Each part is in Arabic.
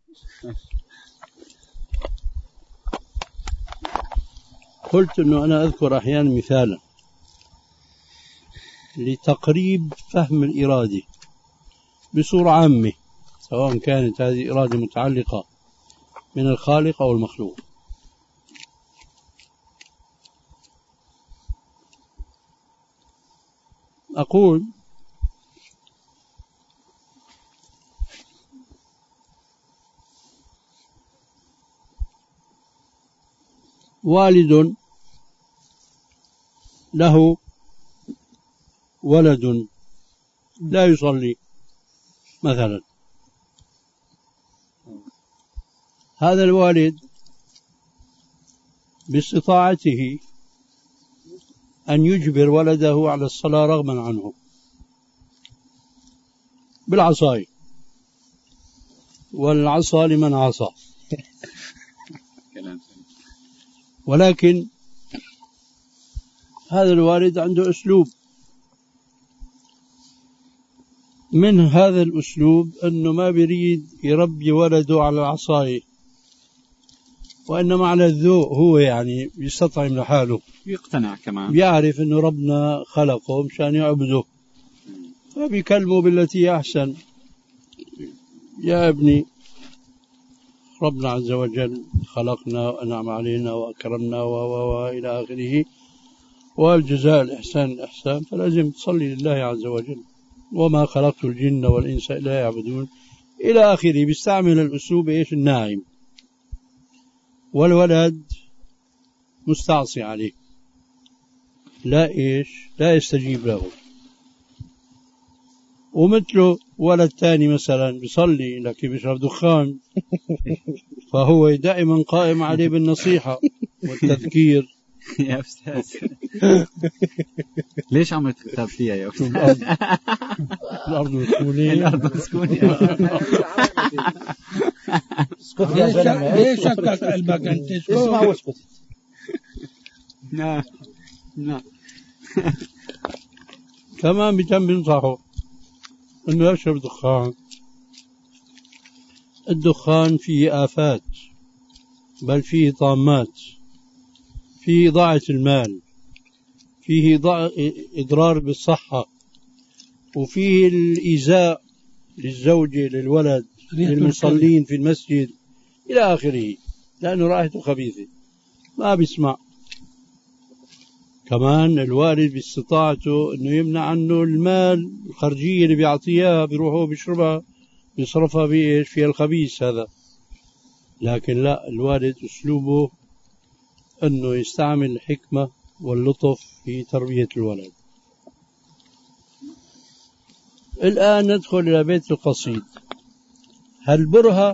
قلت أنه أنا أذكر أحيانا مثالا لتقريب فهم الإرادة بصورة عامة، سواء كانت هذه إرادة متعلقة من الخالق أو المخلوق. أقول والد له ولد لا يصلي مثلا، هذا الوالد باستطاعته أن يجبر ولده على الصلاة رغما عنه بالعصاية، والعصا لمن عصى. ولكن هذا الوالد عنده أسلوب، من هذا الأسلوب أنه ما بيريد يربي ولده على العصاية، وإنما على الذوق، هو يعني يستطعم لحاله، يقتنع كمان، بيعرف أنه ربنا خلقه مشان يعبده، فبيكلمه بالتي هي أحسن. يا ابني، ربنا عز وجل خلقنا وأنعم علينا وأكرمنا وإلى آخره، والجزاء الإحسان الإحسان، فلازم تصلي لله عز وجل، وما خلقت الجن والإنس إلا يعبدون إلى آخره. بيستعمل الأسلوب إيش الناعم، والولد مستعصي عليه، لا يستجيب له. ومثله ولد تاني مثلا بيصلي لكن بيشرب دخان، فهو دائما قائم عليه بالنصيحة والتذكير. يا أستاذ ليش عملت كتاب فيها يا أستاذ؟ الأرض مسكونة. الأرض مسكونة. اسكت يا زلمة، ليش شكك قلبك أنت؟ اسمع واسكت. نعم. كمان بينصحه أنه يشرب دخان. الدخان فيه آفات، بل فيه طامات، فيه إضاعة المال، فيه إضرار بالصحة، وفيه الإيذاء للزوجة، للولد، للمصلين في المسجد إلى آخره، لأنه رائحته خبيثة ما بيسمع. كمان الوالد باستطاعته أنه يمنع عنه المال، الخرجية اللي بيعطيها بيروحوا بيشربها بيصرفها في الخبيث هذا. لكن لا، الوالد أسلوبه أنه يستعمل الحكمة واللطف في تربية الولد. الآن ندخل إلى بيت القصيد. هل برهة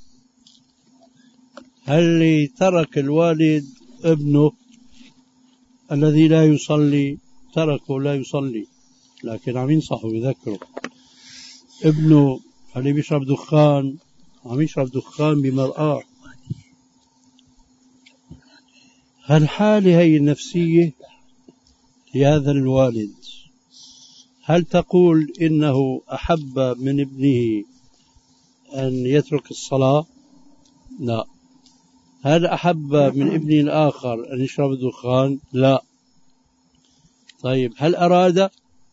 هل ترك الوالد ابنه الذي لا يصلي، تركه لا يصلي، لكن عم ينصحه يذكره. ابنه اللي بيشرب دخان عم يشرب دخان بمرآة. هالحالة هي النفسية لهذا الوالد، هل تقول إنه أحب من ابنه أن يترك الصلاة؟ لا. هل أحب من ابنه الآخر أن يشرب الدخان؟ لا. طيب هل أراد؟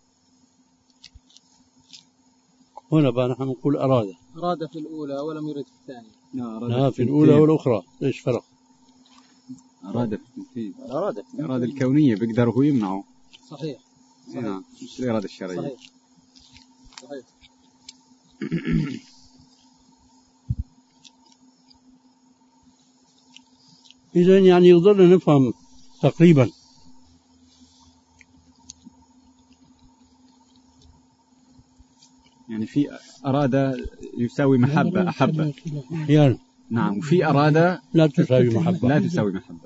هنا بقى نحن نقول أراد في الأولى ولم يرد في الثانية. لا، في الأولى والأخرى إيش فرق؟ الإرادة الكونية بيقدروا يمنعوا. صحيح. نعم، مش الإرادة الشرعية. صحيح. إذن يعني يقدرنا نفهم تقريبا يعني في أرادة يساوي محبة، أحبة يعني. نعم، وفي أرادة لا تساوي محبة. لا تساوي محبة.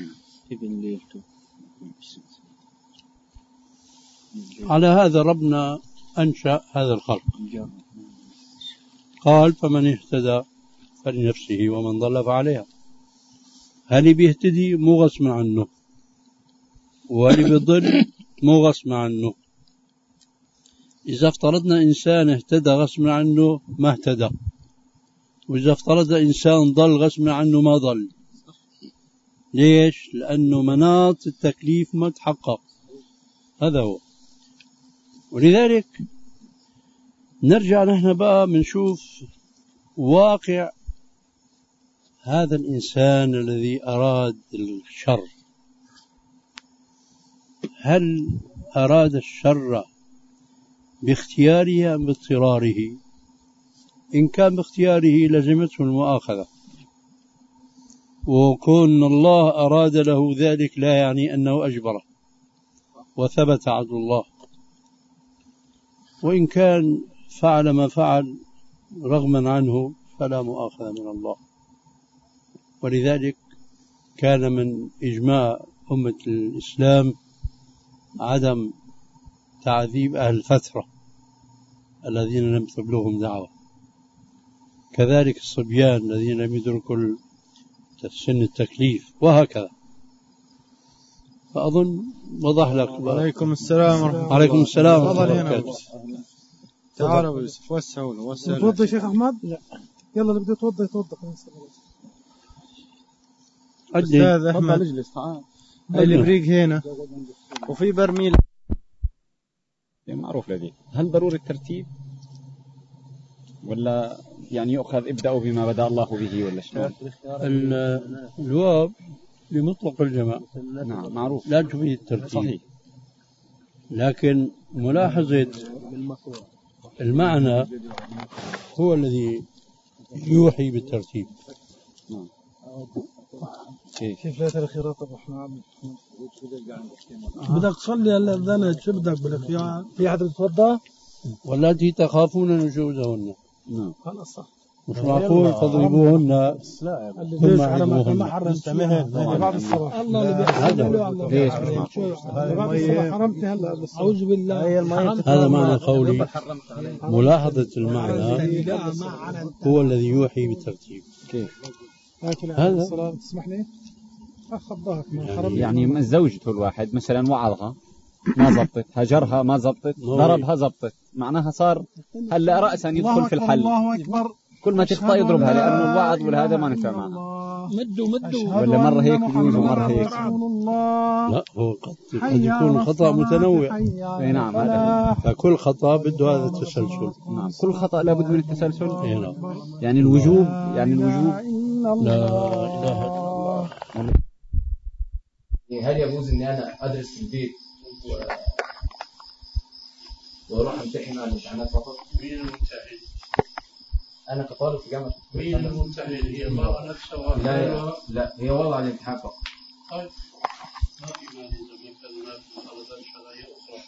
على هذا ربنا أنشأ هذا الخلق، قال فمن اهتدى فلنفسه ومن ضل فعليها. هل بيهتدي مو غصب عنه، واللي بيضل مو غصب عنه. إذا افترضنا إنسان اهتدى غصب عنه ما اهتدى، وإذا افترض إنسان ضل غصب عنه ما ضل. ليش؟ لأنه مناط التكليف ما تحقق. هذا هو. ولذلك نرجع نحن بقى منشوف واقع هذا الإنسان الذي أراد الشر. هل أراد الشر باختياره أم باضطراره؟ إن كان باختياره لزمته المؤاخذة، وكون الله أراد له ذلك لا يعني أنه أجبره وثبت عدل الله. وإن كان فعل ما فعل رغما عنه فلا مؤاخذة من الله. ولذلك كان من إجماع أمة الإسلام عدم تعذيب أهل الفترة الذين لم تبلغهم دعوة، كذلك الصبيان الذين لم يدركوا سن التكليف، وهكذا. فأظن وضح لك. عليكم السلام ورحمة الله. عليكم السلام ورحمة الله وبركاته. تعالوا يوسف وسعوا له. توضى يا شيخ أحمد؟ لا يلا اللي بده يتوضى أستاذ أحمد اجلس تعال. البريق هنا وفي برميل معروف لدي. هل ضروري الترتيب ولا يعني يؤخذ ابدأوا بما بدأ الله به ولا شلون؟ الجواب لمطلق الجماع. نعم معروف لا تفيد الترتيب. صحيح. لكن ملاحظة المعنى هو الذي يوحي بالترتيب. نعم. كيف لا الخيرات الرحمن؟ بدك تصلي الأذان شو بدك بالخيار؟ في حد بتوضى؟ واللاتي تخافون نشوزهن. نعم. خلاص صح. مش معقول تضربوهن ثم عدوهن. ما حرمت بعد الصباح. الله اللي بيحرم. ليش مش معقول؟ بعد الصباح حرمت هلا. أعوذ بالله. هذا معنى قولي. ملاحظة المعنى هو الذي يوحي بالترتيب. كيف؟ هذا تسمح لي؟ يعني من زوجته الواحد مثلا وعظها ما زبطت، هجرها ما زبطت، ضربها زبطت، معناها صار هلا رأسا يدخل في الحل. الله أكبر. كل ما تخطأ يضربها لأنه الوعظ والهذا ما نفع معها. مدوا ولا مرة هيك يجوز ومرة هيك. لا هو قد يكون خطأ متنوع. اي نعم هذا. فكل خطأ بده هذا التسلسل. نعم كل خطأ لابد من التسلسل. نعم. يعني الوجوب لا إله إلا الله. هل يجوز اني انا ادرس في البيت واروح امتحن على الامتحانات فقط؟ مين الممتحن؟ انا كطالب في جامعه. مين الممتحن؟ هي المرأة نفسها؟ لا هي وضع الامتحان فقط. طيب ما في مانع اذا كان هناك مطالبات شرعيه اخرى.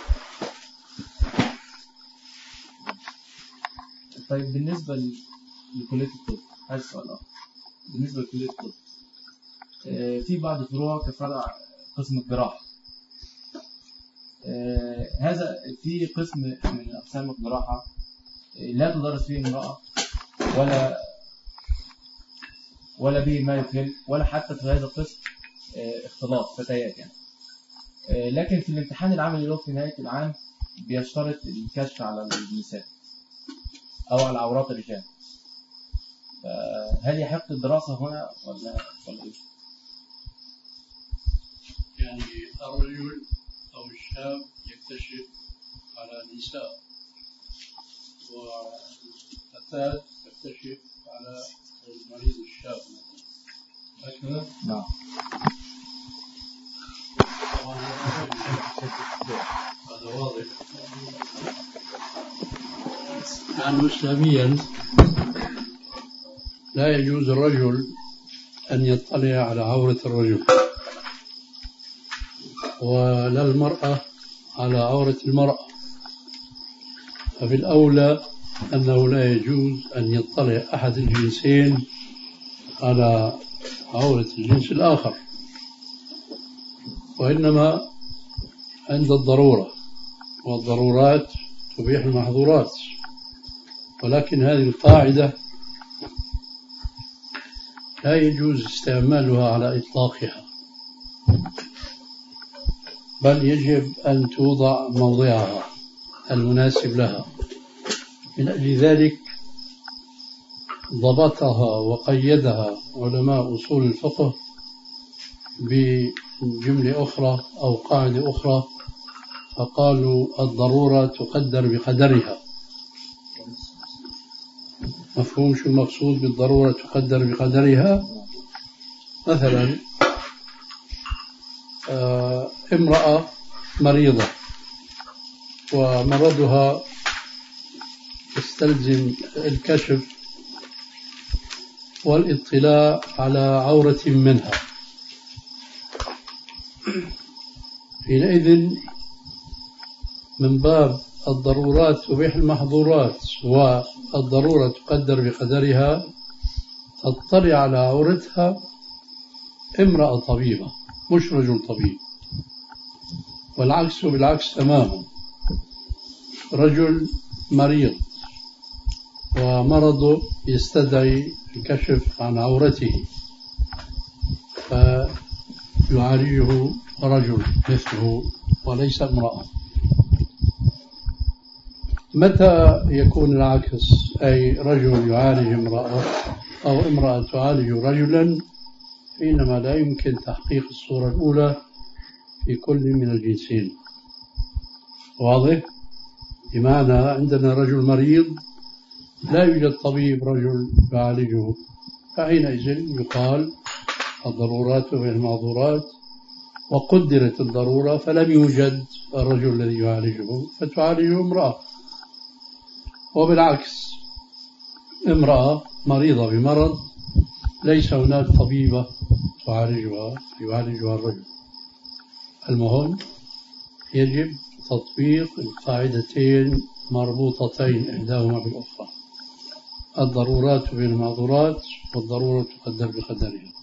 طيب بالنسبه لكليه الطب، هذا السؤال اخر. بالنسبه لكليه الطب في بعض الفروع كفرع قسم الجراحة. هذا في قسم من أقسام الجراحة لا تدرس فيه امرأة ولا به ما يخل، ولا حتى في هذا القسم اختلاط فتيات يعني. لكن في الامتحان العملي له في نهاية العام بيشترط الكشف على النساء أو على عورات الرجال. هل يحق الدراسة هنا ولا إيه؟ يعني الرجل أو الشاب يكتشف على النساء، والفتاة تكتشف على المريض الشاب هكذا؟ نعم. هذا واضح. لأنه إسلاميا لا يجوز الرجل أن يطلع على عورة الرجل، ولا المرأة على عورة المرأة. ففي الأولى أنه لا يجوز أن يطلع أحد الجنسين على عورة الجنس الآخر، وإنما عند الضرورة، والضرورات تبيح المحظورات. ولكن هذه القاعدة لا يجوز استعمالها على إطلاقها، بل يجب أن توضع موضعها المناسب لها. من أجل ذلك ضبطها وقيدها علماء أصول الفقه بجملة أخرى أو قاعدة أخرى، فقالوا الضرورة تقدر بقدرها. مفهوم شو المقصود بالضرورة تقدر بقدرها؟ مثلا امرأة مريضة ومرضها يستلزم الكشف والاطلاع على عورة منها، حينئذ من باب الضرورات تبيح المحظورات والضرورة تقدر بقدرها تطلع على عورتها امرأة طبيبة مش رجل طبيب، والعكس بالعكس تماما، رجل مريض ومرضه يستدعي الكشف عن عورته فيعالجه رجل مثله وليس امرأة. متى يكون العكس، أي رجل يعالج امرأة أو امرأة تعالج رجلا، حينما لا يمكن تحقيق الصورة الأولى في كل من الجنسين. واضح؟ بمعنى عندنا رجل مريض لا يوجد طبيب رجل يعالجه، فحينئذ يقال الضرورات والمعذورات، وقدرت الضرورة فلم يوجد الرجل الذي يعالجه فتعالجه امرأة. وبالعكس امرأة مريضة بمرض ليس هناك طبيبة يعالجها الرجل. المهم يجب تطبيق القاعدتين مربوطتين إحداهما بالأخرى، الضرورات بالمعذورات والضرورة تقدر بقدرها.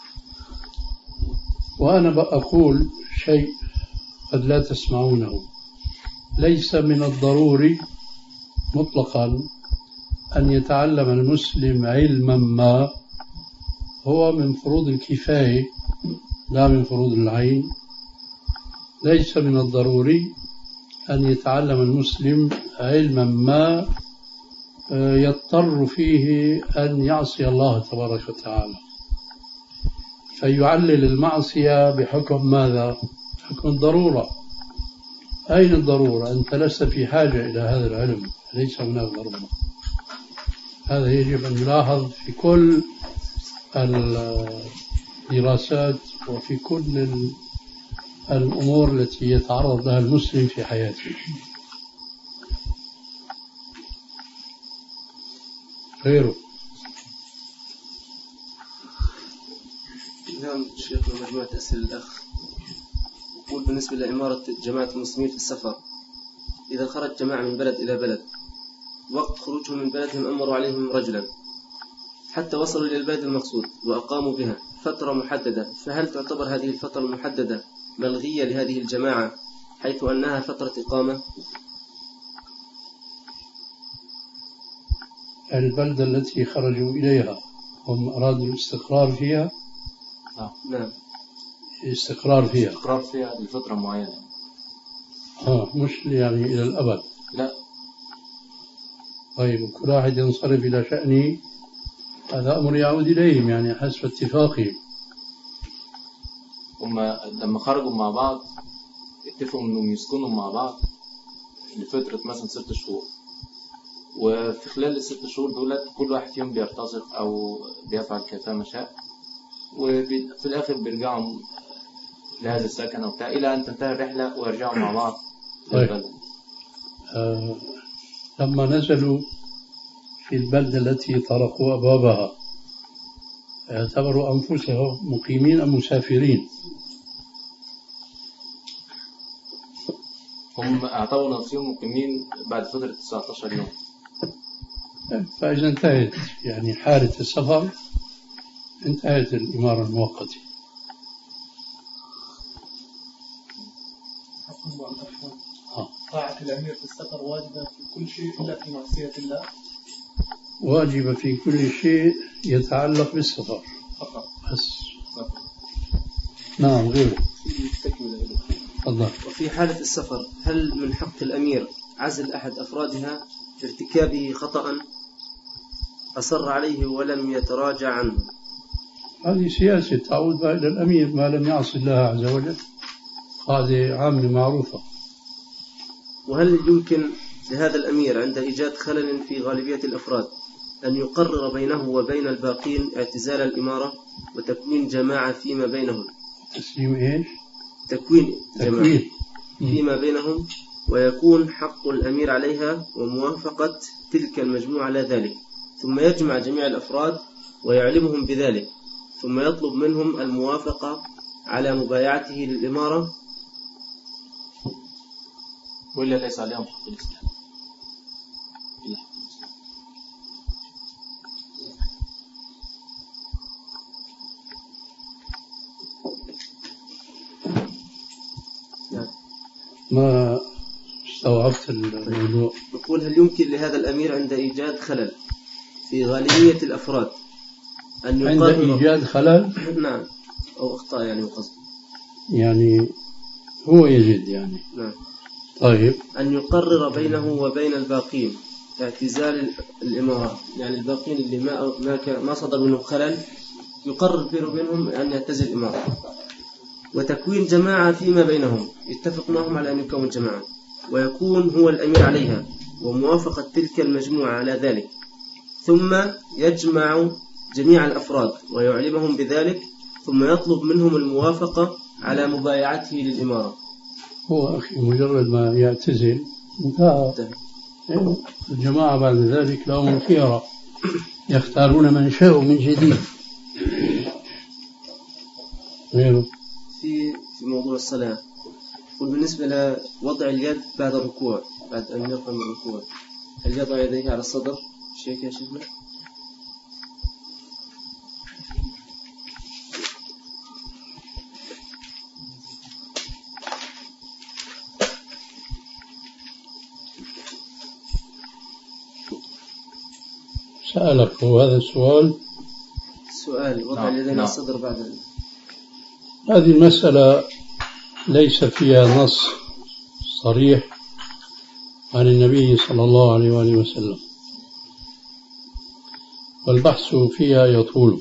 وأنا أقول شيء قد لا تسمعونه، ليس من الضروري مطلقا أن يتعلم المسلم علما ما هو من فروض الكفاية لا من فروض العين. ليس من الضروري أن يتعلم المسلم علما ما يضطر فيه أن يعصي الله تبارك وتعالى، فيعلل المعصية بحكم ماذا؟ حكم الضرورة. أين الضرورة؟ أنت لست في حاجة إلى هذا العلم، ليس هناك ضرورة. هذا يجب أن يلاحظ في كل الدراسات وفي كل الأمور التي يتعرض لها المسلم في حياته. غيره. نعم شيخنا، مجموعة أسئلة الأخ يقول بالنسبة لإمارة جماعة المسلمين في السفر، إذا خرج جماعة من بلد إلى بلد، وقت خروجهم من بلدهم أمروا عليهم رجلا حتى وصلوا إلى البلد المقصود وأقاموا بها فترة محددة، فهل تعتبر هذه الفترة المحددة ملغية لهذه الجماعة حيث أنها فترة إقامة؟ البلدة التي خرجوا إليها هم أرادوا الاستقرار فيها؟ نعم، استقرار فيها لفترة معينة. مش يعني إلى الأبد. لا. طيب كل واحد ينصرف إلى شأنه، هذا أمر يعود إليهم يعني حسب اتفاقهم. هم لما خرجوا مع بعض اتفقوا انهم يسكنوا مع بعض لفترة مثلا 6 شهور، وفي خلال ال6 شهور دولت كل واحد فيهم بيرتزق او بيفعل كيفما شاء، وفي الآخر بيرجعوا لهذا السكن وبتاع إلى أن تنتهي الرحلة ويرجعوا مع بعض للبلد. لما نزلوا في البلدة التي طرقوا أبوابها اعتبروا أنفسهم مقيمين أم مسافرين؟ هم اعتبروا نفسهم مقيمين بعد فترة 19 يوم. فإذا انتهت يعني حالة السفر، انتهت الإمارة المؤقتة. طاعة الأمير في السفر واجبة في كل شيء إلا في معصية الله؟ واجبة في كل شيء يتعلق بالسفر بس. نعم. غيره. الله. وفي حالة السفر هل من حق الأمير عزل أحد أفرادها في ارتكابه خطأ؟ أصر عليه ولم يتراجع عنه. هذه سياسة تعود إلى الأمير ما لم يعص الله عز وجل، هذه عامة معروفة. وهل يمكن لهذا الأمير عند إيجاد خلل في غالبية الأفراد أن يقرر بينه وبين الباقين اعتزال الإمارة وتكوين جماعة فيما بينهم؟ تسليم إيش؟ تكوين جماعة فيما بينهم، ويكون حق الأمير عليها وموافقة تلك المجموعة على ذلك، ثم يجمع جميع الأفراد ويعلمهم بذلك، ثم يطلب منهم الموافقة على مبايعته للإمارة، ولا ليس عليهم حق الإسلام؟ ما استوعبت الموضوع. نقول هل يمكن لهذا الأمير عند إيجاد خلل في غالبية الأفراد أن يقرر عند إيجاد خلل؟ نعم، أو أخطاء يعني وقصد، يعني هو يجد يعني. نعم. طيب. أن يقرر بينه وبين الباقين اعتزال الإمارة، يعني الباقين اللي ما صدر منهم خلل يقرر بينه وبينهم أن يعتزل الإمارة، وتكوين جماعة فيما بينهم يتفق معهم على أن يكون جماعة، ويكون هو الأمير عليها وموافقة تلك المجموعة على ذلك، ثم يجمع جميع الأفراد ويعلمهم بذلك، ثم يطلب منهم الموافقة على مبايعته للإمارة. هو أخي مجرد ما يعتزل انتهى. الجماعة بعد ذلك لهم الخيرة، يختارون من شاءوا من جديد. في موضوع الصلاة، وبالنسبة لوضع اليد بعد الركوع، بعد أن يقوم من الركوع، هل يضع يديه على الصدر شيء يا شيخنا؟ سألك هذا السؤال؟ وضع اليدين على الصدر بعد هذه المسألة ليس فيها نص صريح عن النبي صلى الله عليه وآله وسلم، والبحث فيها يطول،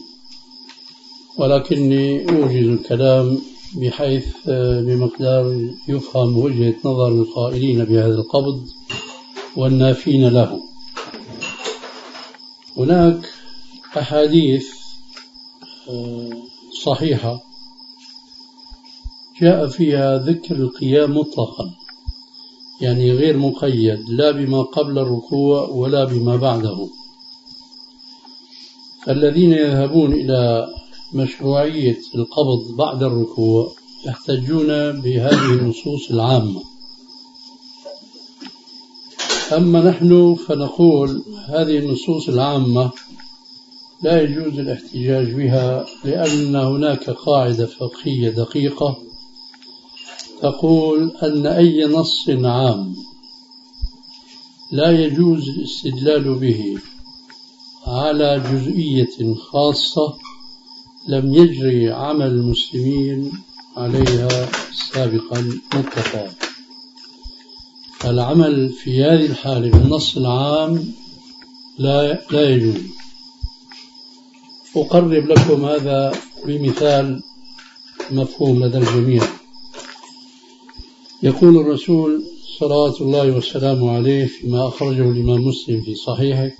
ولكني أوجز الكلام بحيث بمقدار يفهم وجهة نظر القائلين بهذا القبض والنافين له. هناك أحاديث صحيحة جاء فيها ذكر القيام مطلقا، يعني غير مقيد لا بما قبل الركوع ولا بما بعده. فالذين يذهبون إلى مشروعية القبض بعد الركوع يحتجون بهذه النصوص العامة. أما نحن فنقول هذه النصوص العامة لا يجوز الاحتجاج بها، لأن هناك قاعدة فقهية دقيقة تقول أن أي نص عام لا يجوز الاستدلال به على جزئية خاصة لم يجري عمل المسلمين عليها سابقا مطلقا. العمل في هذه الحالة بالنص العام لا يجوز. أقرب لكم هذا بمثال مفهوم لدى الجميع. يقول الرسول صلوات الله وسلامه عليه فيما أخرجه الإمام مسلم في صحيحه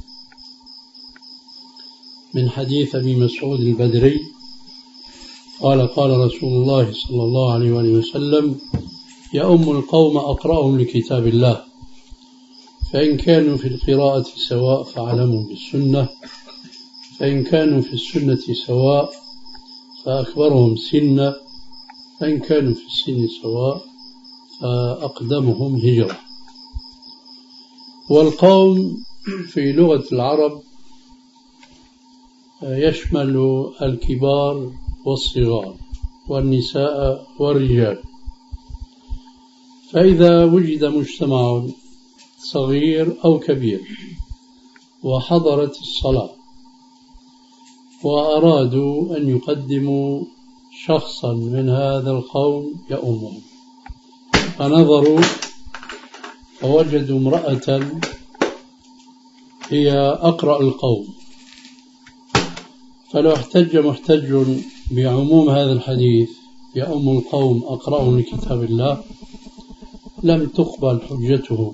من حديث أبي مسعود البدري قال قال رسول الله صلى الله عليه وآله وسلم: يؤم القوم أقرأهم لكتاب الله، فإن كانوا في القراءة سواء فاعلموا بالسنة، فإن كانوا في السنة سواء فأكبرهم سنا، فإن كانوا في السن سواء فأقدمهم هجرة. والقوم في لغة العرب يشمل الكبار والصغار والنساء والرجال. فإذا وجد مجتمع صغير أو كبير وحضرت الصلاة وأرادوا أن يقدموا شخصا من هذا القوم يؤمهم، فنظروا فوجدوا امرأة هي أقرأ القوم فلو احتج محتج بعموم هذا الحديث يؤم القوم أقرأهم لكتاب الله لم تقبل حجته،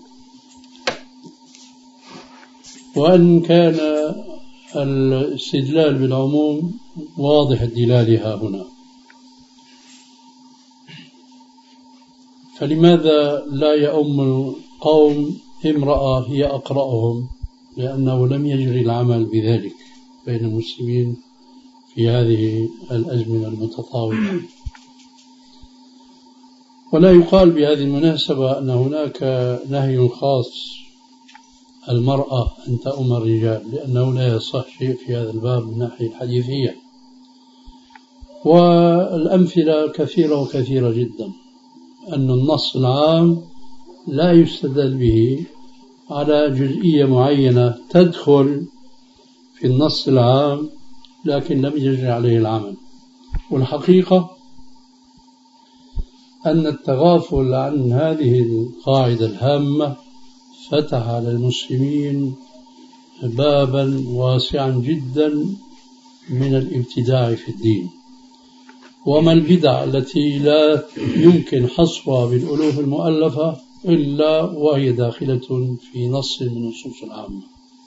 وأن كان الاستدلال بالعموم واضح الدلالة هنا، فلماذا لا يؤم القوم امرأة هي أقرأهم؟ لأنه لم يجري العمل بذلك بين المسلمين في هذه الأزمنة المتطاولة. ولا يقال بهذه المناسبة أن هناك نهي خاص المرأة أن تؤم الرجال، لأنه لا يصح شيء في هذا الباب من ناحية الحديثية، والأمثلة كثيرة وكثيرة جدا أن النص العام لا يستدل به على جزئية معينة تدخل في النص العام لكن لم يجري عليه العمل. والحقيقة أن التغافل عن هذه القاعدة الهامة فتح على المسلمين بابا واسعا جدا من الابتداع في الدين. وما البدع التي لا يمكن حصرها بالألوف المؤلفة إلا وهي داخلة في نص من النصوص العامة.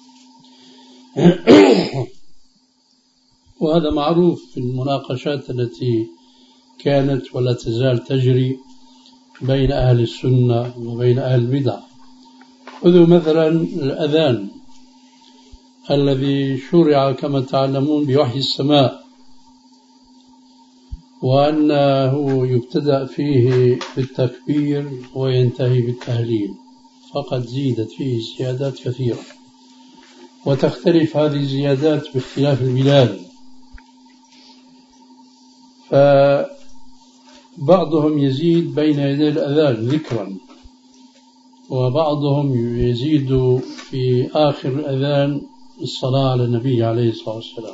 وهذا معروف في المناقشات التي كانت ولا تزال تجري بين أهل السنة وبين أهل البدع. خذوا مثلا الأذان الذي شرع كما تعلمون بوحي السماء، وأنه يبتدأ فيه بالتكبير وينتهي بالتهليل، فقد زيدت فيه زيادات كثيرة، وتختلف هذه الزيادات باختلاف البلاد. فبعضهم يزيد بين يدي الأذان ذكرا، وبعضهم يزيد في آخر الأذان الصلاة على النبي عليه الصلاة والسلام.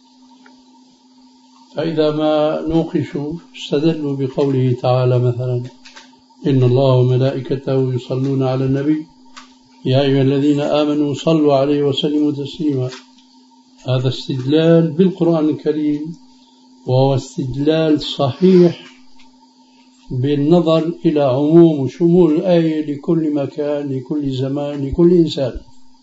فإذا ما نوقشوا استدلوا بقوله تعالى مثلا إن الله وملائكته يصلون على النبي يا أيها الذين آمنوا صلوا عليه وسلموا تسليما. هذا استدلال بالقرآن الكريم، وهو استدلال صحيح بالنظر إلى عموم وشمول الآية لكل مكان لكل زمان لكل إنسان.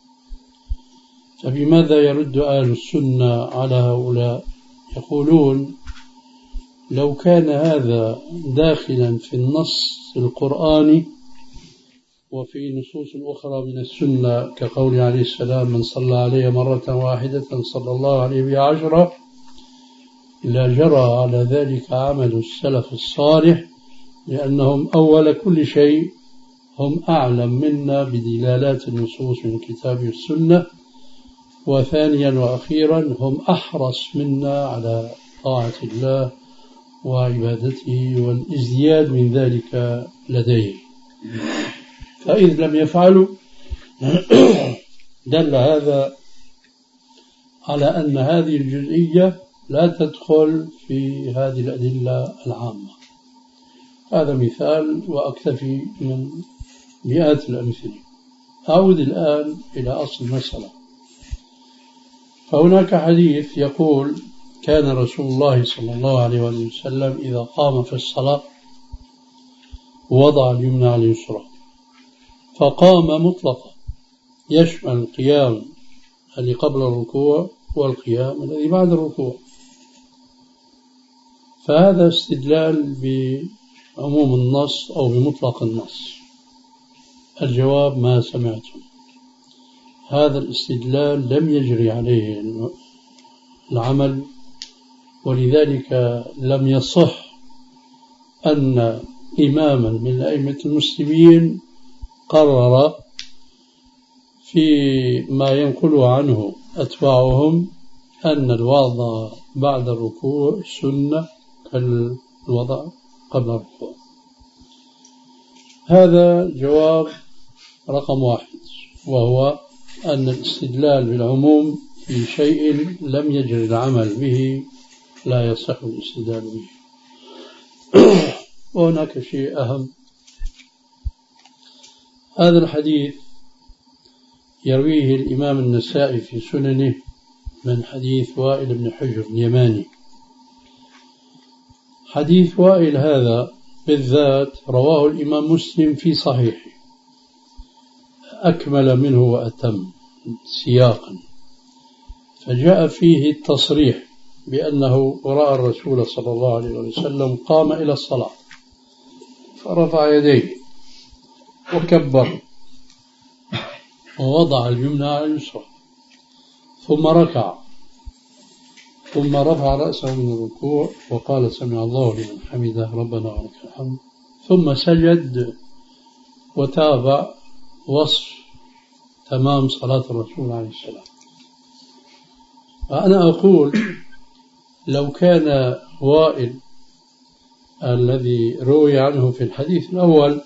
فبماذا يرد أهل السنة على هؤلاء؟ يقولون لو كان هذا داخلا في النص القرآني وفي نصوص أخرى من السنة كقول عليه السلام من صلى عليه مرة واحدة صلى الله عليه بها 10 لا جرى على ذلك عمل السلف الصالح، لأنهم أول كل شيء هم أعلم منا بدلالات النصوص من الكتاب والسنة، وثانيا وأخيرا هم أحرص منا على طاعة الله وعبادته والازدياد من ذلك لديه. فإذ لم يفعلوا دل هذا على أن هذه الجزئية لا تدخل في هذه الأدلة العامة. هذا مثال وأكتفي من مئات الأمثلة. أعود الآن إلى أصل المسألة. فهناك حديث يقول كان رسول الله صلى الله عليه وسلم إذا قام في الصلاة وضع اليمنى على اليسرى، فقام مطلقا يشمل القيام الذي قبل الركوع والقيام الذي بعد الركوع. فهذا استدلال بعموم النص أو بمطلق النص. الجواب ما سمعتم. هذا الاستدلال لم يجري عليه العمل، ولذلك لم يصح أن إماما من أئمة المسلمين قرر في ما ينقل عنه أتباعهم أن الوضع بعد الركوع سنة كالوضع قبل الركوع. هذا جواب رقم 1، وهو أن الاستدلال بالعموم في شيء لم يجري العمل به لا يصح الاستدلال به. وهناك شيء أهم. هذا الحديث يرويه الإمام النسائي في سننه من حديث وائل بن حجر اليماني. حديث وائل هذا بالذات رواه الإمام مسلم في صحيحه، أكمل منه وأتم سياقا، فجاء فيه التصريح بأنه رأى الرسول صلى الله عليه وسلم قام إلى الصلاة فرفع يديه وكبر ووضع اليمنى على اليسرى ثم ركع ثم رفع رأسه من الركوع وقال سمع الله لمن حمده ربنا ولك الحمد، ثم سجد وتابع وصف تمام صلاة الرسول عليه السلام. وأنا أقول لو كان وائل الذي روي عنه في الحديث الأول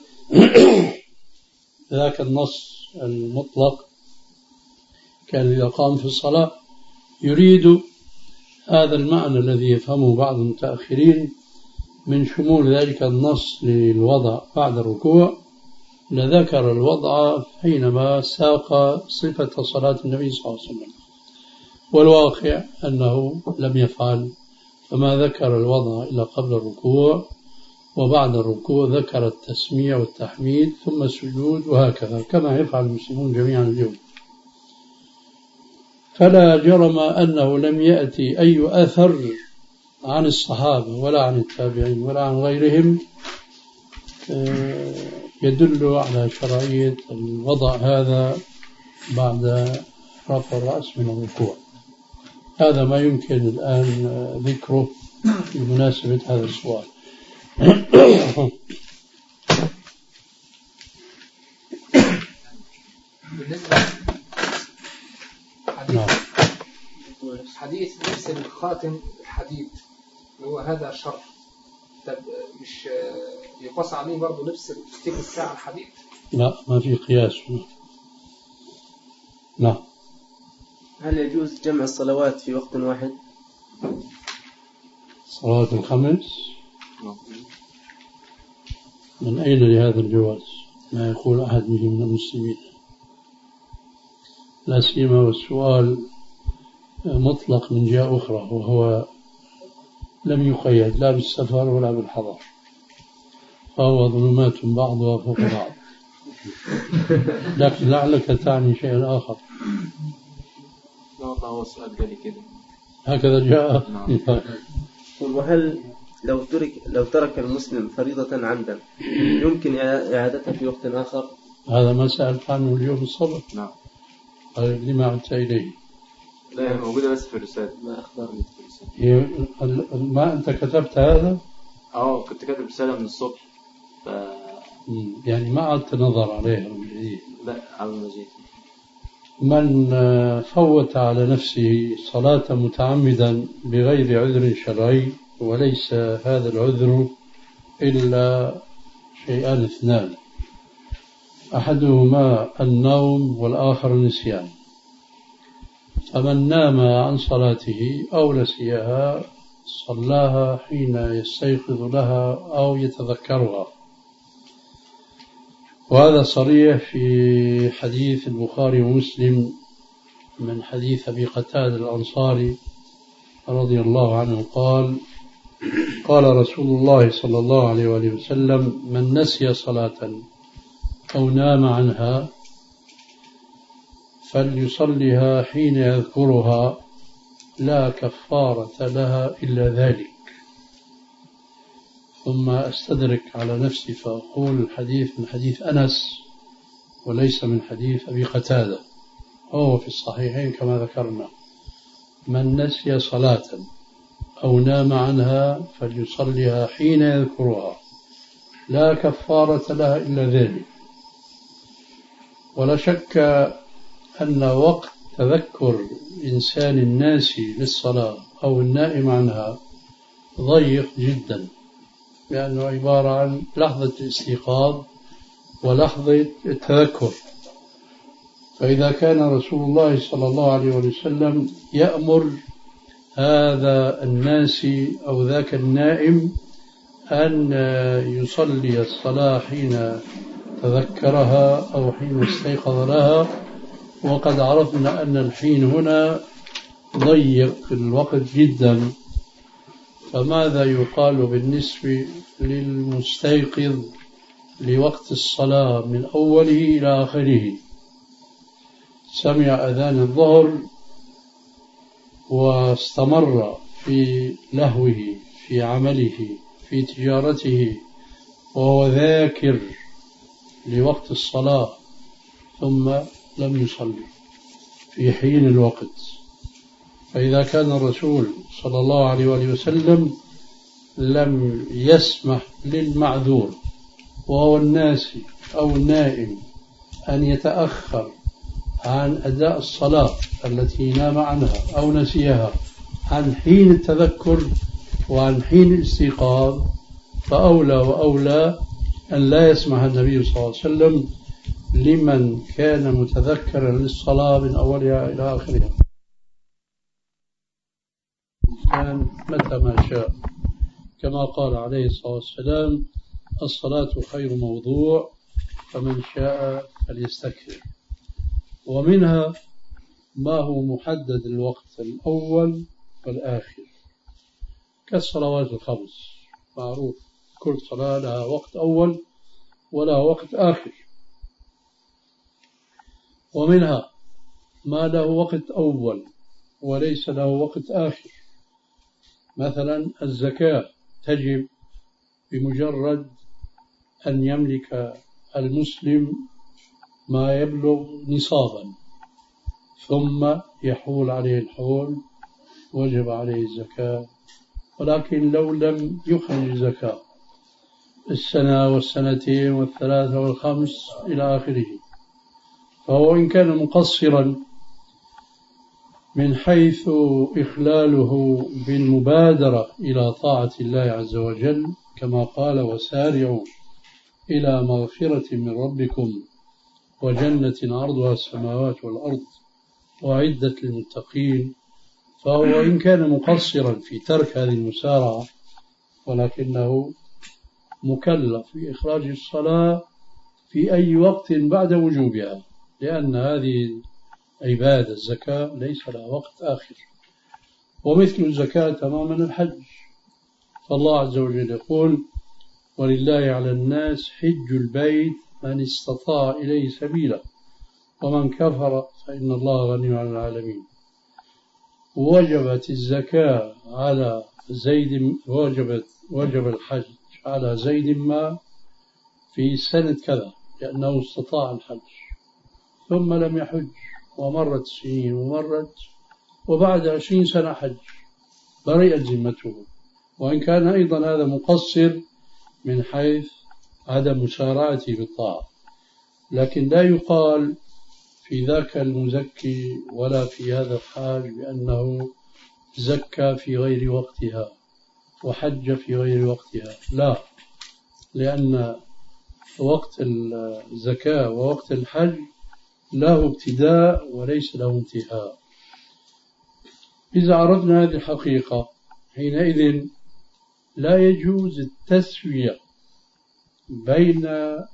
ذاك النص المطلق، كان إذا قام في الصلاة يريد هذا المعنى الذي يفهمه بعض المتأخرين من شمول ذلك النص للوضع بعد الركوع، لذكر الوضع حينما ساق صفة صلاة النبي صلى الله عليه وسلم، والواقع أنه لم يفعل، فما ذكر الوضع إلا قبل الركوع، وبعد الركوع ذكر التسميع والتحميد ثم السجود، وهكذا كما يفعل المسلمون جميعا اليوم. فلا جرم أنه لم يأتي أي أثر عن الصحابة ولا عن التابعين ولا عن غيرهم يدل على شرعية الوضع هذا بعد رفع الرأس من الركوع. هذا ما يمكن الآن ذكره بمناسبة هذا السؤال. بالنسبة حديث لبس الخاتم الحديد هو هذا شرط، طب مش يقاس عليه برضه لبس تيك الساعة الحديد؟ لا، ما في قياس. لا. هل يجوز جمع الصلوات في وقت واحد؟ صلاة الخمس؟ من أين لهذا الجواز؟ ما يقول أحد به من المسلمين، لا سيما والسؤال مطلق من جهة أخرى، وهو لم يقيد لا بالسفر ولا بالحضر، فهو ظلمات بعضها فوق بعض. لكن لعلك تعني شيئا آخر. لا والله هو السؤال قال كده هكذا جاء. وهل لو ترك المسلم فريضة عمدا يمكن إعادتها في وقت آخر؟ هذا ما سألت عنه اليوم الصبح. نعم. طيب لما عدت إليه؟ لا، موجودة بس في الرسالة، ما أخبرني في الرسالة. ما أنت كتبت هذا؟ كنت كاتب رسالة من الصبح يعني ما عدت نظر عليها من جديد؟ لا، على المجيد. من فوت على نفسه صلاة متعمدا بغير عذر شرعي، وليس هذا العذر إلا شيئان اثنان، أحدهما النوم والآخر النسيان، فمن نام عن صلاته أو نسيها صلاها حين يستيقظ لها أو يتذكرها، وهذا صريح في حديث البخاري ومسلم من حديث أبي قتادة الأنصاري رضي الله عنه قال: قال رسول الله صلى الله عليه وسلم: من نسي صلاة أو نام عنها فليصلها حين يذكرها لا كفارة لها إلا ذلك. ثم أستدرك على نفسي فأقول الحديث من حديث أنس وليس من حديث أبي قتادة، هو في الصحيحين كما ذكرنا: من نسي صلاة أو نام عنها فليصلها حين يذكرها لا كفارة لها إلا ذلك. ولا شك أن وقت تذكر إنسان الناسي للصلاة أو النائم عنها ضيق جدا، لأنه عبارة عن لحظة الاستيقاظ ولحظة التذكر. فإذا كان رسول الله صلى الله عليه وسلم يأمر هذا الناسي أو ذاك النائم أن يصلي الصلاة حين تذكرها أو حين استيقظ لها، وقد عرفنا أن الحين هنا ضيق الوقت جدا، فماذا يقال بالنسبة للمستيقظ لوقت الصلاة من أوله إلى آخره؟ سمع أذان الظهر واستمر في لهوه، في عمله، في تجارته، وهو ذاكر لوقت الصلاة، ثم لم يصلي في حين الوقت. فإذا كان الرسول صلى الله عليه وآله وسلم لم يسمح للمعذور وهو الناسي أو النائم أن يتأخر عن أداء الصلاة التي نام عنها أو نسيها عن حين التذكر وعن حين الاستيقاظ، فأولى وأولى أن لا يسمح النبي صلى الله عليه وسلم لمن كان متذكرا للصلاة من أولها إلى آخرها. الإنسان متى ما شاء، كما قال عليه الصلاة والسلام: الصلاة خير موضوع فمن شاء فليستكثر. ومنها ما هو محدد الوقت الأول والآخر كالصلوات الخمس، معروف كل صلاة لها وقت أول ولا وقت آخر. ومنها ما له وقت أول وليس له وقت آخر، مثلا الزكاة تجب بمجرد أن يملك المسلم ما يبلغ نصابا، ثم يحول عليه الحول وجب عليه الزكاة. ولكن لو لم يخرج الزكاة السنة والسنتين والثلاثة والخمس إلى آخره، فهو إن كان مقصرا من حيث إخلاله بالمبادرة إلى طاعة الله عز وجل، كما قال: وسارعوا إلى مغفرة من ربكم وجنة عرضها السماوات والأرض وأعدت للمتقين، فهو إن كان مقصرا في ترك هذه المسارعة ولكنه مكلف بإخراج الصلاة في أي وقت بعد وجوبها، لأن هذه عبادة الزكاة ليس لها وقت آخر. ومثل الزكاة تماما الحج، فالله عز وجل يقول: ولله على الناس حج البيت من استطاع إليه سبيلا ومن كفر فإن الله غني عن العالمين. وجبت الزكاة على زيد، وجب الحج على زيد ما في سنة كذا لأنه استطاع الحج، ثم لم يحج ومرت سنين ومرت، وبعد 20 سنة حج، برئت ذمته، وإن كان أيضا هذا مقصر من حيث عدم مسارعته بالطاعة. لكن لا يقال في ذاك المزكي ولا في هذا الحاج بأنه زكى في غير وقتها وحج في غير وقتها، لا، لأن وقت الزكاة ووقت الحج له ابتداء وليس له انتهاء. إذا عرفنا هذه الحقيقة حينئذ لا يجوز التسوية بين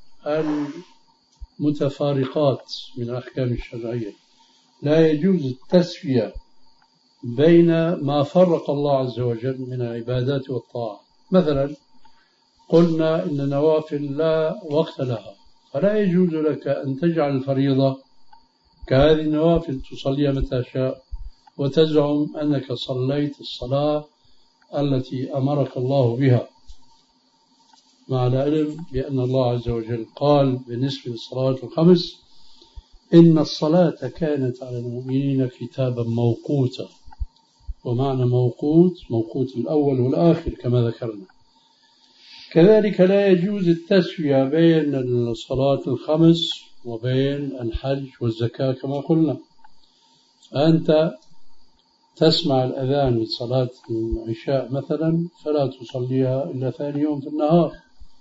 المتفارقات من الأحكام الشرعية، لا يجوز التسوية بين ما فرق الله عز وجل من العبادات والطاعة. مثلا قلنا إن النوافل لا وقت لها، فلا يجوز لك أن تجعل الفريضة كهذه النوافل تصليها متى شاء وتزعم أنك صليت الصلاة التي أمرك الله بها، مع العلم بأن الله عز وجل قال بالنسبة للصلوات الخمس: إن الصلاة كانت على المؤمنين كتابا موقوتا. ومعنى موقوت الأول والآخر كما ذكرنا. كذلك لا يجوز التسوية بين الصلاة الخمس وبين الحج والزكاة كما قلنا. فأنت تسمع الأذان لصلاة العشاء مثلا فلا تصليها إلا ثاني يوم في النهار،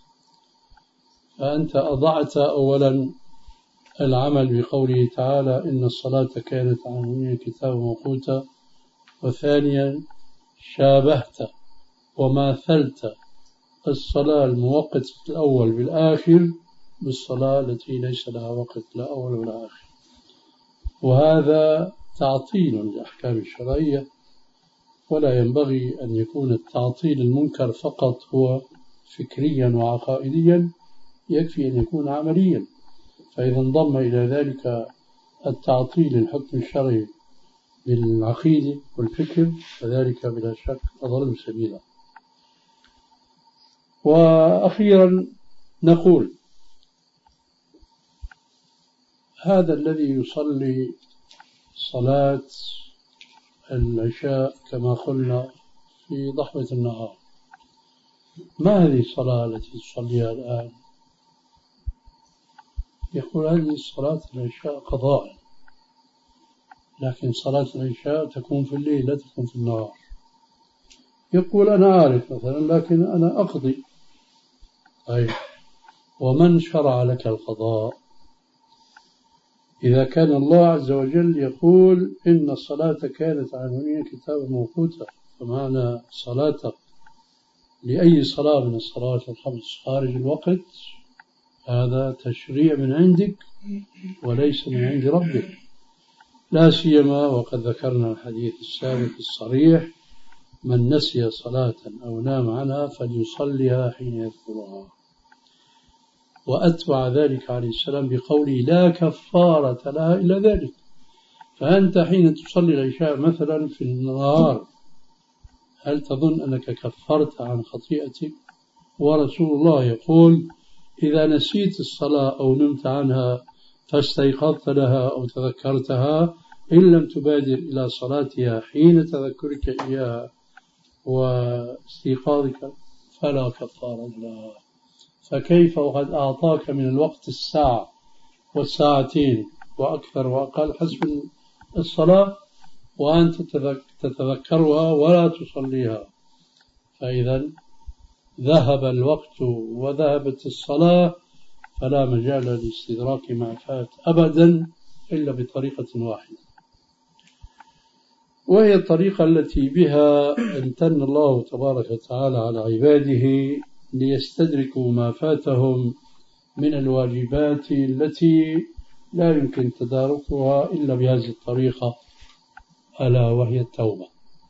فأنت أضعت أولا العمل بقوله تعالى: إن الصلاة كانت على المؤمنين كتابا موقوتا، وثانيا شابهت وماثلت الصلاة الموقت في الأول بالآخر بالصلاة التي ليس لها وقت لا أول ولا آخر، وهذا تعطيل للأحكام الشرعية، ولا ينبغي أن يكون التعطيل المنكر فقط هو فكريا وعقائديا، يكفي أن يكون عمليا. فإذا انضم إلى ذلك التعطيل الحكم الشرعي بالعقيدة والفكر فذلك بلا شك أضل سبيلا. وأخيرا نقول هذا الذي يصلي صلاة العشاء كما قلنا في ضحوة النهار، ما هذه الصلاة التي تصليها الآن؟ يقول هذه صلاة العشاء قضاء، لكن صلاة العشاء تكون في الليل لا تكون في النهار. يقول أنا عارف مثلا لكن أنا أقضي. طيب ومن شرع لك القضاء؟ إذا كان الله عز وجل يقول إن الصلاة كانت عنونية كتابا موقوتا، فمعنى صلاتك لأي صلاة من الصلوات الخمس خارج الوقت هذا تشريع من عندك وليس من عند ربك، لا سيما وقد ذكرنا الحديث السابق الصريح: من نسي صلاة أو نام عنها فليصليها حين يذكرها. وأتبع ذلك عليه السلام بقوله: لا كفارة لها إلا ذلك. فأنت حين تصلي العشاء مثلا في النهار هل تظن أنك كفرت عن خطيئتك؟ ورسول الله يقول: إذا نسيت الصلاة أو نمت عنها فاستيقظت لها أو تذكرتها إن لم تبادر إلى صلاتها حين تذكرك إياها واستيقاظك فلا كفارة لها. فكيف وقد أعطاك من الوقت الساعة والساعتين وأكثر وأقل حسب الصلاة وأنت تتذكرها ولا تصليها؟ فإذا ذهب الوقت وذهبت الصلاة فلا مجال لاستدراك ما فات أبدا إلا بطريقة واحدة، وهي الطريقة التي بها امتن الله تبارك وتعالى على عباده ليستدركوا ما فاتهم من الواجبات التي لا يمكن تداركها إلا بهذه الطريقة، ألا وهي التوبة.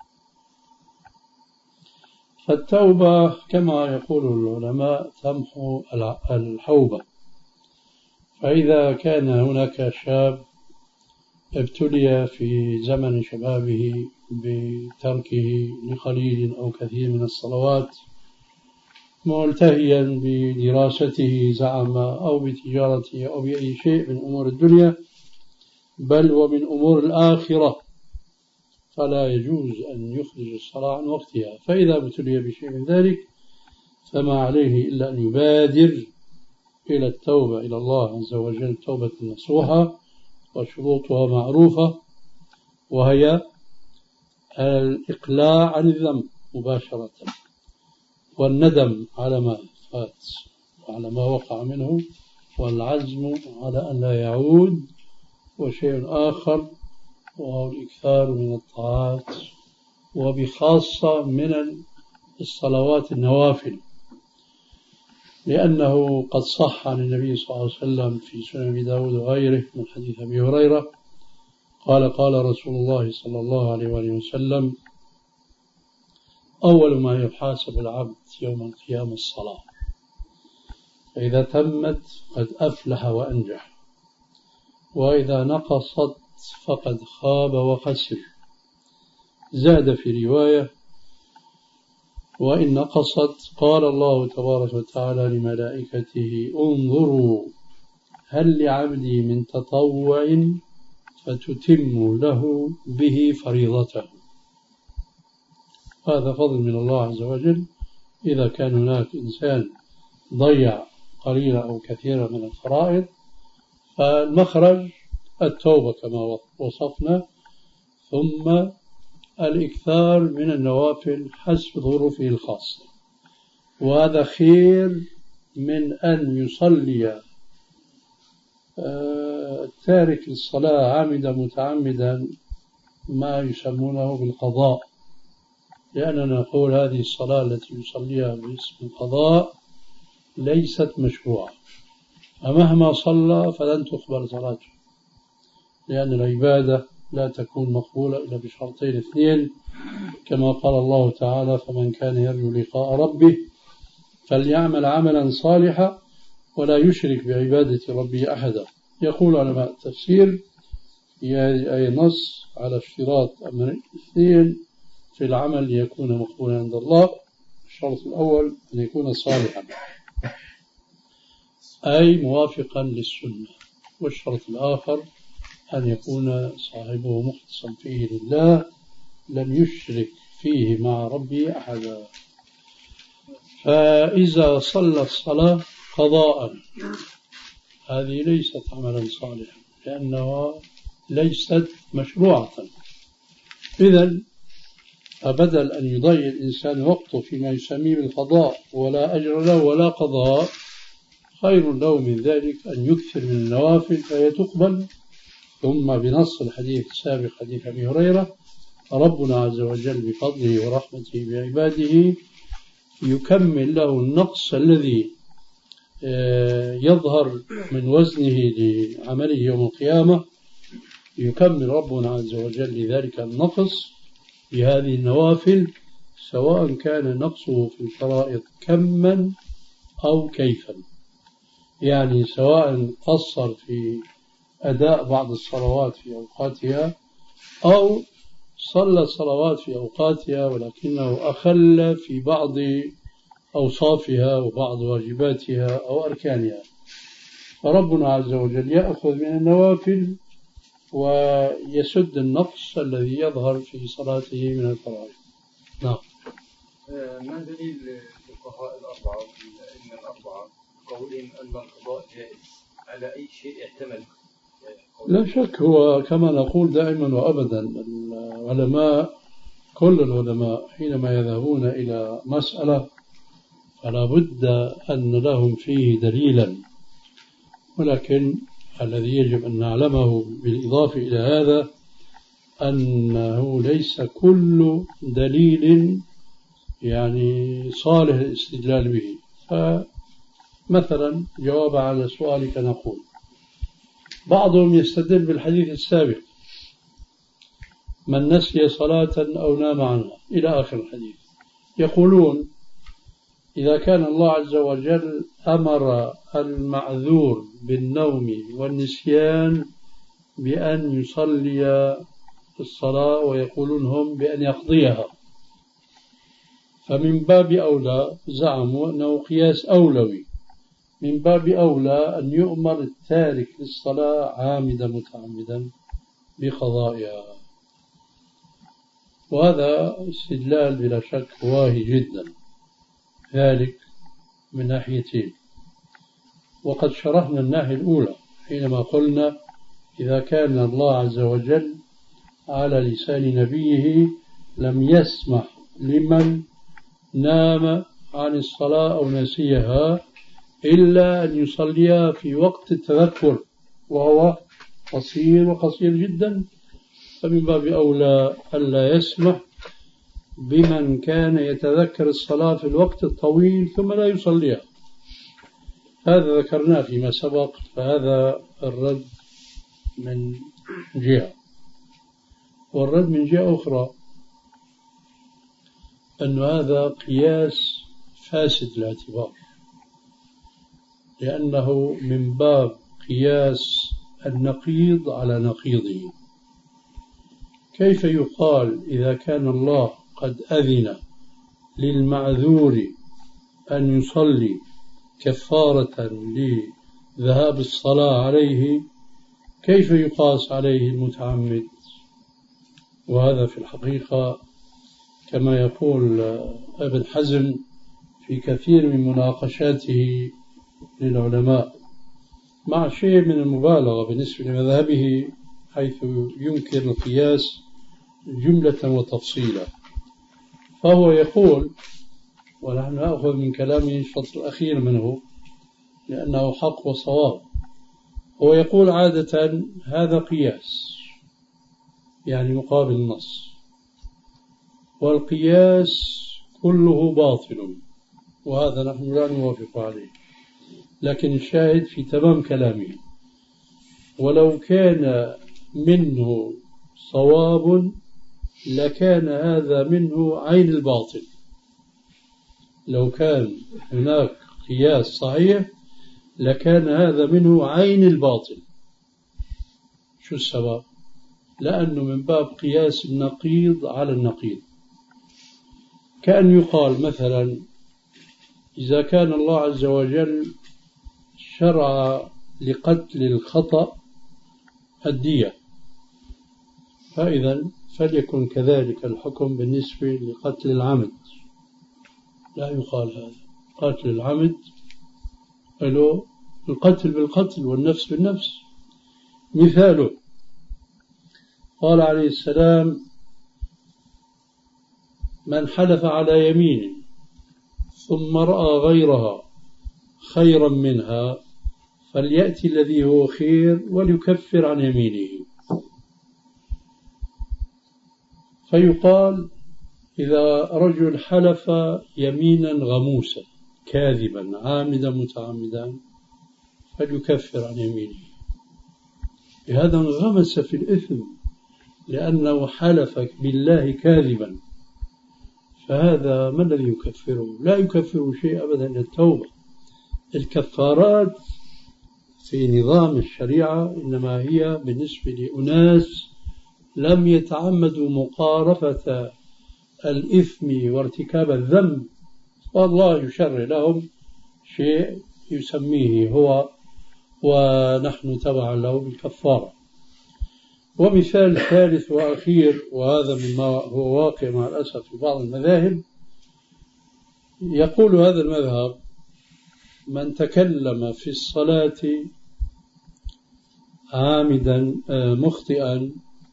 فالتوبة كما يقول العلماء تمحو الحوبة. فإذا كان هناك شاب ابتلي في زمن شبابه بتركه لقليل أو كثير من الصلوات ملتهيا بدراسته زعم أو بتجارته أو بأي شيء من أمور الدنيا بل ومن أمور الآخرة، فلا يجوز أن يخرج الصلاة عن وقتها. فإذا ابتلي بشيء من ذلك فما عليه إلا أن يبادر إلى التوبة إلى الله عز وجل توبة نصوحة، وشروطها معروفة، وهي الإقلاع عن الذنب مباشرة، والندم على ما فات وعلى ما وقع منه، والعزم على أن لا يعود، وشيء آخر وهو الإكثار من الطاعات وبخاصة من الصلوات النوافل، لأنه قد صح عن النبي صلى الله عليه وسلم في سنن أبي داود وغيره من حديث أبي هريرة قال: قال رسول الله صلى الله عليه وآله وسلم: أول ما يحاسب العبد يوم القيامة الصلاة، فإذا تمت قد أفلح وأنجح، وإذا نقصت فقد خاب وخسر. زاد في رواية: وإن نقصت قال الله تبارك وتعالى لملائكته: انظروا هل لعبدي من تطوع فتتم له به فريضته. هذا فضل من الله عز وجل. إذا كان هناك إنسان ضيع قليلا أو كثيرا من الفرائض فالمخرج التوبة كما وصفنا، ثم الإكثار من النوافل حسب ظروفه الخاصة، وهذا خير من أن يصلي تارك الصلاة عامدا متعمدا ما يسمونه بالقضاء، لأننا نقول هذه الصلاة التي يصليها باسم القضاء ليست مشروعة، فمهما صلى فلن تقبل صلاته، لأن العبادة لا تكون مقبولة إلا بشرطين اثنين، كما قال الله تعالى: فمن كان يرجو لقاء ربه فليعمل عملا صالحا ولا يشرك بعبادة ربه أحدا. يقول علماء التفسير في هذه أي نص على اشتراط أمرين اثنين في العمل ليكون مقبولا عند الله. الشرط الأول أن يكون صالحا أي موافقا للسنة، والشرط الآخر أن يكون صاحبه مخلصا فيه لله لم يشرك فيه مع ربه أحدا. فإذا صلى الصلاة قضاء هذه ليست عملا صالحا لأنها ليست مشروعة. إذن فبدل أن يضيع الإنسان وقته فيما يسميه بالقضاء ولا أجر له ولا قضاء، خير له من ذلك أن يكثر من النوافل فهي تقبل. ثم بنص الحديث السابق حديث أبي هريرة: ربنا عز وجل بفضله ورحمته بعباده يكمل له النقص الذي يظهر من وزنه لعمله يوم القيامة، يكمل ربنا عز وجل لذلك النقص بهذه النوافل، سواء كان نقصه في الفرائض كما أو كيفا. يعني سواء قصر في أداء بعض الصلوات في أوقاتها أو صلى الصلوات في أوقاتها ولكنه أخل في بعض أوصافها وبعض واجباتها أو أركانها، فربنا عز وجل يأخذ من النوافل ويسد النقص الذي يظهر في صلاته من الفرائض. نعم. ما دليل الفقهاء الأربعة الأئمة الأربعة قولهم أن القضاء جائز على أي شيء احتمل؟ لا شك، هو كما نقول دائما وأبدا العلماء كل العلماء حينما يذهبون إلى مسألة فلا بد أن لهم فيه دليلا، ولكن الذي يجب أن نعلمه بالإضافة إلى هذا أنه ليس كل دليل يعني صالح الاستدلال به. فمثلا جواب على سؤالك نقول بعضهم يستدل بالحديث السابق: من نسي صلاة أو نام عنها إلى آخر الحديث. يقولون إذا كان الله عز وجل أمر المعذور بالنوم والنسيان بأن يصلي الصلاة، ويقولون هم بأن يقضيها، فمن باب أولى زعموا أنه قياس أولوي، من باب أولى أن يؤمر التارك للصلاة عامدا متعمدا بقضائها. وهذا استدلال بلا شك واهي جدا، ذلك من ناحيتين. وقد شرحنا الناحية الأولى حينما قلنا إذا كان الله عز وجل على لسان نبيه لم يسمح لمن نام عن الصلاة أو نسيها إلا أن يصليها في وقت التذكر وهو قصير وقصير جدا، فمن باب أولى ألا يسمح بمن كان يتذكر الصلاة في الوقت الطويل ثم لا يصليها. هذا ذكرناه فيما سبق، فهذا الرد من جهة. والرد من جهة أخرى أن هذا قياس فاسد الاعتبار، لأنه من باب قياس النقيض على نقيضه. كيف يقال إذا كان الله قد أذن للمعذور أن يصلي كفارة لذهاب الصلاة عليه، كيف يقاس عليه المتعمد؟ وهذا في الحقيقة كما يقول ابن حزم في كثير من مناقشاته للعلماء مع شيء من المبالغة بالنسبة لمذهبه، حيث ينكر القياس جملة وتفصيلا. فهو يقول، ونحن نأخذ من كلامه الشطر الأخير منه لأنه حق وصواب، هو يقول عادة هذا قياس يعني مقابل النص، والقياس كله باطل، وهذا نحن لا نوافق عليه. لكن الشاهد في تمام كلامه: ولو كان منه صواب لكان هذا منه عين الباطل. لو كان هناك قياس صحيح لكان هذا منه عين الباطل. شو السبب؟ لأنه من باب قياس النقيض على النقيض. كأن يقال مثلا إذا كان الله عز وجل شرع لقتل الخطأ الدية، فإذا فليكن كذلك الحكم بالنسبة لقتل العمد. لا يقال هذا. قتل العمد له القتل بالقتل والنفس بالنفس. مثاله قال عليه السلام: من حلف على يمين ثم رأى غيرها خيرا منها فليأتي الذي هو خير وليكفر عن يمينه. فيقال إذا رجل حلف يمينا غموسا كاذبا عامدا متعمدا فليكفر عن يمينه. هذا انغمس في الإثم لأنه حلف بالله كاذبا، فهذا ما الذي يكفره؟ لا يكفر شيء أبدا إلا التوبة. الكفارات في نظام الشريعة إنما هي بالنسبة لأناس لم يتعمدوا مقارفة الإثم وارتكاب الذنب، والله يشرع لهم شيء يسميه هو ونحن تبع له بالكفارة. ومثال ثالث وأخير، وهذا مما هو واقع مع الأسف في بعض المذاهب، يقول هذا المذهب: من تكلم في الصلاة عامدا مخطئا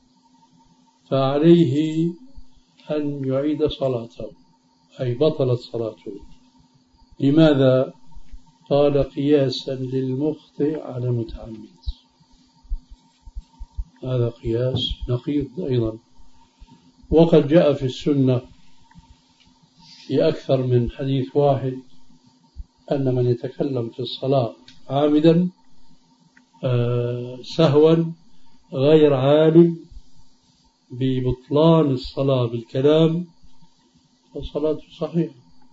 فعليه أن يعيد صلاته، أي بطلت صلاته. لماذا؟ قال: قياسا للمخطئ على المتعمد. هذا قياس نقيض أيضا. وقد جاء في السنة في أكثر من حديث واحد أن من يتكلم في الصلاة عامدا سهوا غير عالم ببطلان الصلاة بالكلام فصلاته صحيحة.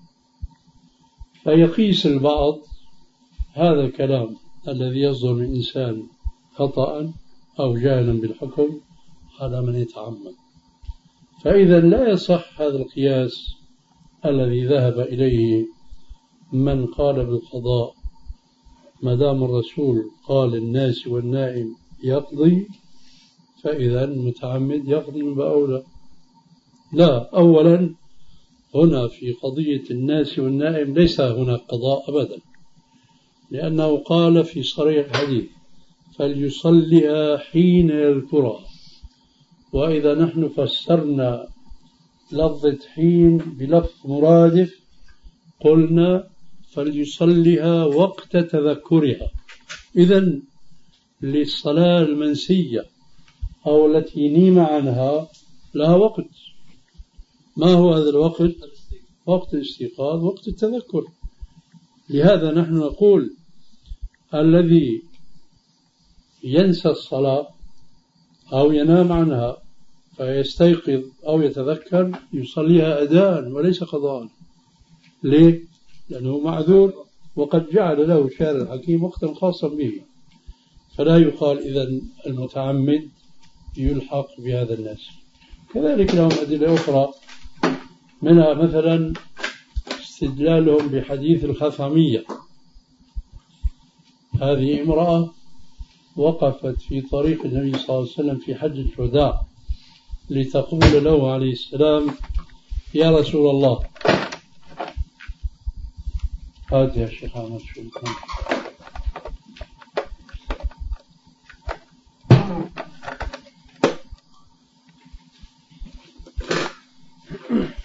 فيقيس البعض هذا الكلام الذي يصدر من إنسان خطأ أو جهلا بالحكم على من يتعمد. فإذا لا يصح هذا القياس الذي ذهب إليه من قال بالقضاء ما دام الرسول قال الناس والنائم يقضي، فإذا المتعمد يقضي من بأولى. لا، أولا هنا في قضية الناس والنائم ليس هناك قضاء أبدا، لأنه قال في صريح الحديث: فليصلها حين يذكرها. وإذا نحن فسرنا لفظة حين بلفظ مرادف قلنا فليصلها وقت تذكرها. إذن للصلاة المنسية أو التي نيم عنها لها وقت. ما هو هذا الوقت؟ وقت الاستيقاظ، وقت التذكر. لهذا نحن نقول الذي ينسى الصلاة أو ينام عنها فيستيقظ أو يتذكر يصليها أداء وليس قضاء. ليه؟ لأنه معذور وقد جعل له الشارع الحكيم وقتا خاصا به. فلا يقال إذن المتعمد يلحق بهذا الناس. كذلك لهم أدلة أخرى، منها مثلا استدلالهم بحديث الخثعمية. هذه امرأة وقفت في طريق النبي صلى الله عليه وسلم في حجة الوداع لتقول له عليه السلام: يا رسول الله. هات يا شيخ أحمد شو كان.